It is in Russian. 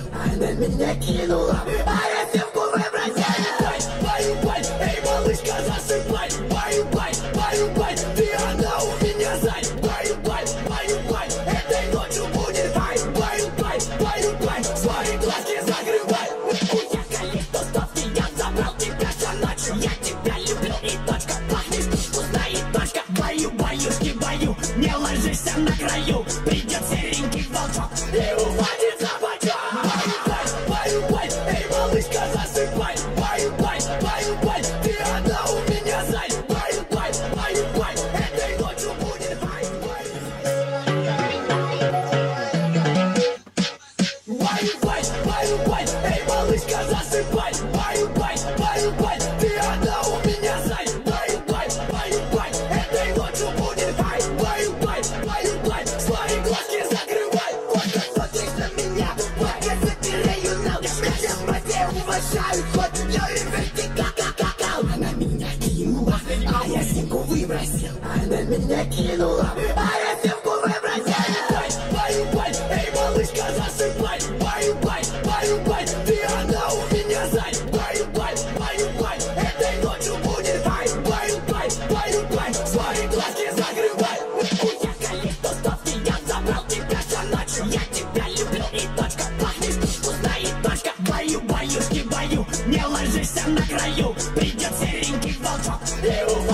Она меня кинула, а я симку выбросил. Бай-бай, эй, малышка, засыпай. Бай-бай, бай-бай, ты она у меня зай. Бай-бай, бай-бай, этой ночью будет хай. Бай-бай, бай-бай, свои глазки закрывай. Я калиту стопки, я забрал тебя за ночью. Я тебя люблю и точка, пахнешь вкусно и точка. Баю, баюшки, баю, не ложишься на краю. Придет серенький волчок и уводит за бочок. Бай-бай, бай-бай, эй, малышка, засыпай. Бай-бай, бай-бай, ты одна у меня зай. Бай-бай, бай-бай, этой ночью будет хай. Бай-бай, бай-бай, эй, малышка, засыпай. Бай-бай, бай-бай, ты одна у меня зай. Бай-бай, бай-бай, этой ночью будет хай. Бай-бай, бай-бай, свои глазки закрывай. Только смотришь на меня, пока забираю на меня все уважают, хоть я и вертикал. Она меня кинула, а я симку выбросил. Она меня кинула, а я симку выбросил. Бай-бай, эй, малышка, засыпай. Бай-бай, бай-бай, ты она у меня зай. Бай-бай, бай-бай, этой ночью будет хай. Бай-бай, бай-бай, свои глазки закрывай. Я калиту стопки, я забрал тебя за ночью. Я тебя люблю и точка, пахнешь вкусно и точка. Баю, баюшки, баю, не ложишься на краю. Придет серенький волчок и